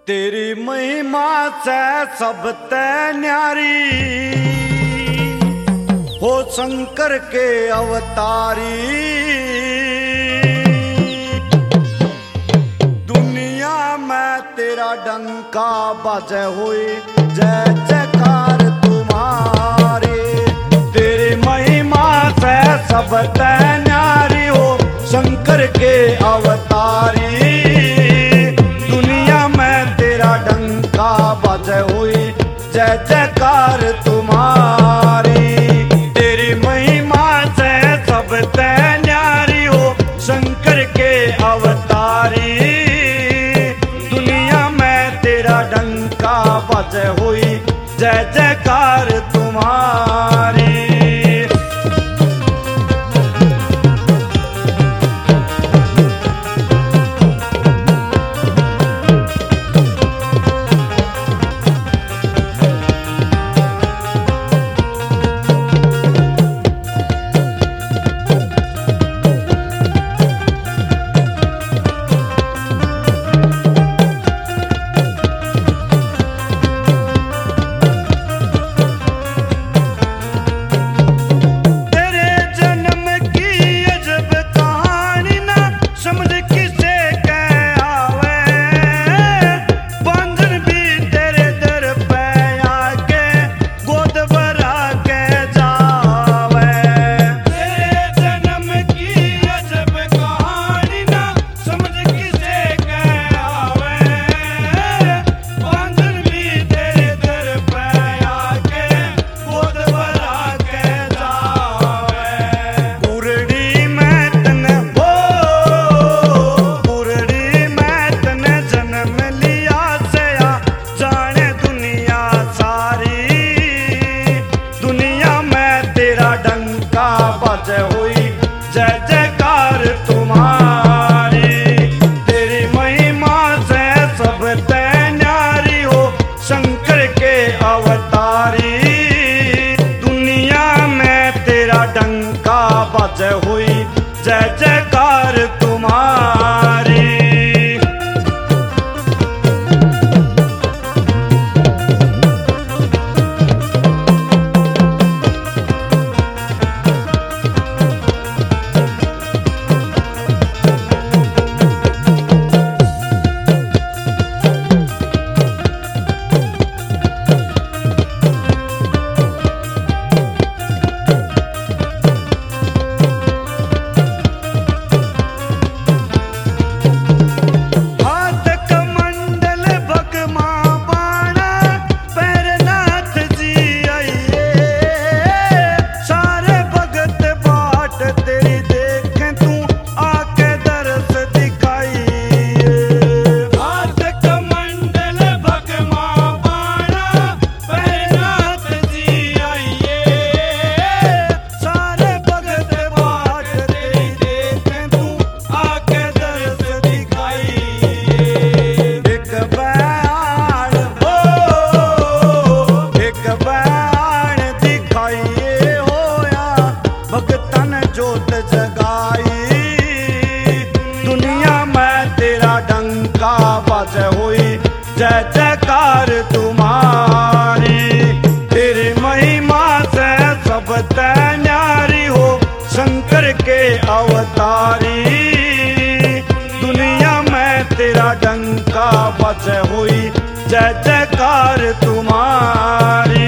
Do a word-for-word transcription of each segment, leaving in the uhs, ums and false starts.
तेरी महिमा से सब ते न्यारी हो शंकर के अवतारी। दुनिया में तेरा डंका बजे हुई जय जयकार तुम्हारे। तेरी महिमा से सब ते न्यारी हो शंकर के अवतारी। डंका बजे हुई जय जयकार तुम्हारी। तेरी महिमा से सब ते न्यारी हो शंकर के अवतारी। दुनिया में तेरा डंका बजे हुई जय जयकार तुम्हारी। जय जयकार तुम्हारी। तेरी महिमा से सब ते न्यारी हो शंकर के अवतारी। दुनिया में तेरा डंका बजे हुई जय जयकार तुम्हारी। जय जयकार तुम्हारी। तेरी महिमा से सब ते न्यारी हो शंकर के अवतारी। दुनिया में तेरा डंका बजे हुई जय जयकार तुम्हारी।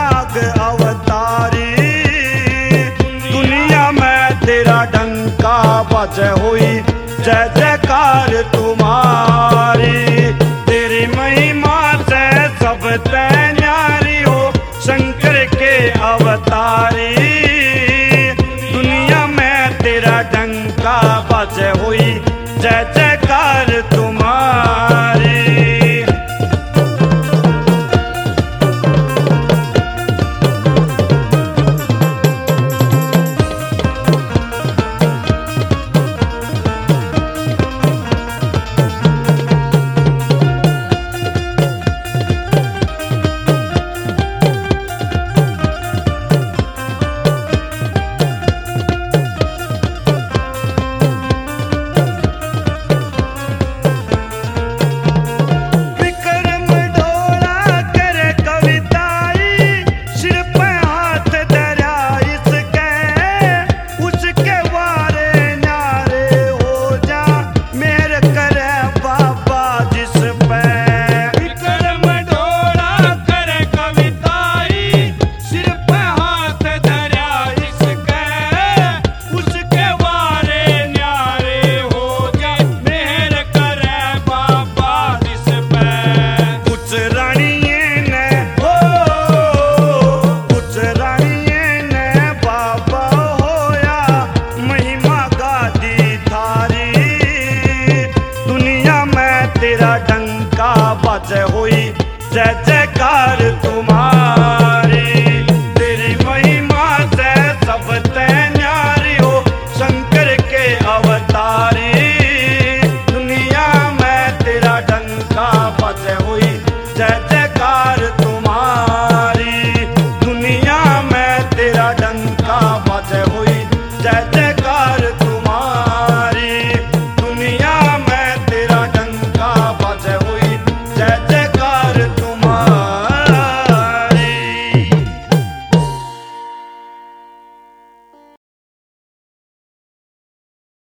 नाग अवतारी। दुनिया में तेरा डंका बज हुई जय जयकार तुम्हारी। तेरी महिमा से सब ते न्यारी हो शंकर के अवतारी। दुनिया में तेरा डंका बज हुई जय जयकार तुम्हारी। तेरा डंका बज हुई जय जयकार तुम्हारी। तेरी महिमा से सब ते न्यारी हो शंकर के अवतारी। दुनिया में तेरा डंका बज हुई जय जय